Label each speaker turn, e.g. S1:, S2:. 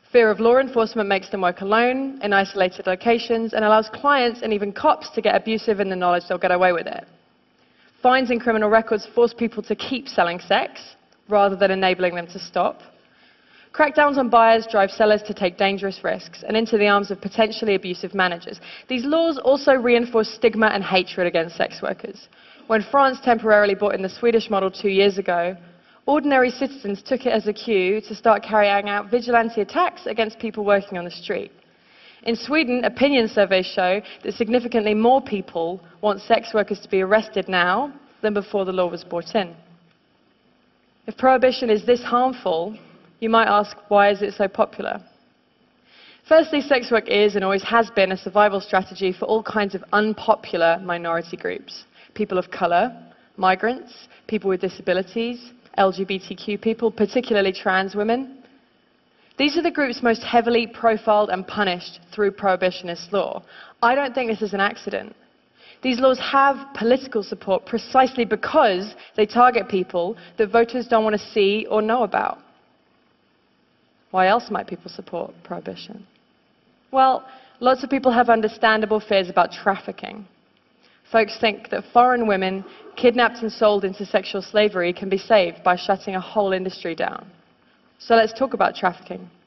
S1: Fear of law enforcement makes them work alone, in isolated locations, and allows clients and even cops to get abusive in the knowledge they'll get away with it. Fines and criminal records force people to keep selling sex, rather than enabling them to stop. Crackdowns on buyers drive sellers to take dangerous risks and into the arms of potentially abusive managers. These laws also reinforce stigma and hatred against sex workers. When France temporarily brought in the Swedish model 2 years ago, ordinary citizens took it as a cue to start carrying out vigilante attacks against people working on the street. In Sweden, opinion surveys show that significantly more people want sex workers to be arrested now than before the law was brought in. If prohibition is this harmful, you might ask, why is it so popular? Firstly, sex work is and always has been a survival strategy for all kinds of unpopular minority groups. People of color, migrants, people with disabilities, LGBTQ people, particularly trans women. These are the groups most heavily profiled and punished through prohibitionist law. I don't think this is an accident. These laws have political support precisely because they target people that voters don't want to see or know about. Why else might people support prohibition? Well, lots of people have understandable fears about trafficking. Folks think that foreign women kidnapped and sold into sexual slavery can be saved by shutting a whole industry down. So let's talk about trafficking.